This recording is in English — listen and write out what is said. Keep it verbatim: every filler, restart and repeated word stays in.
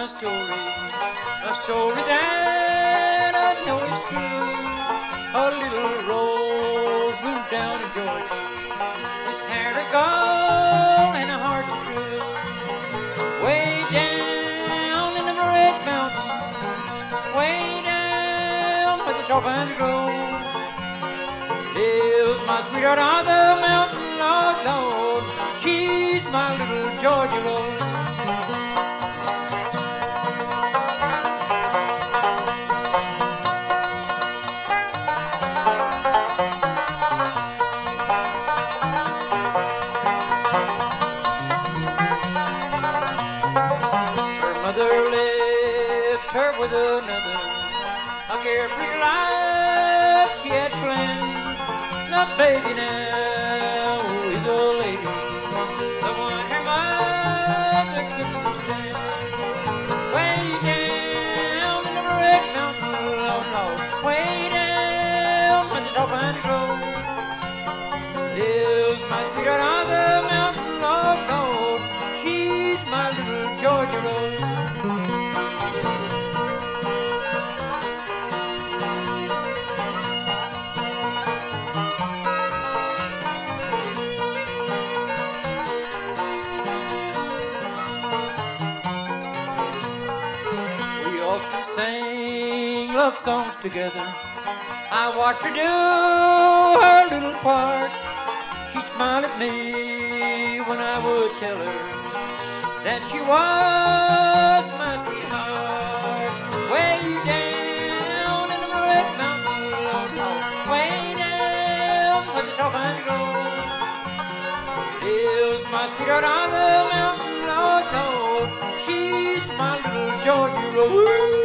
my story, a story that I know is true. A little rose bloomed down in Georgia, with hair of gold and a heart of true. Way down in the Red Mountain, way down where the tall pines grow, lives my sweetheart on the mountain, Lord, Lord. She's my little Georgia rose. Her mother left her with another, a carefree life she had planned. The baby now is a lady, the one her mother couldn't stand. Way down in the Red Mountain, Lord, Lord, way down where the tall pines grow, lives my sweetheart on the mountain, Lord, Lord. She's my little Georgia rose. We often sang love songs together. I watched her do her little part. She'd smile at me when I would tell her that she was my sweetheart. Way down in the Red Mountain, Lord, Lord, way down where the tall pines grow, lives my sweetheart on the mountain, Lord, Lord. She's my little Georgia rose.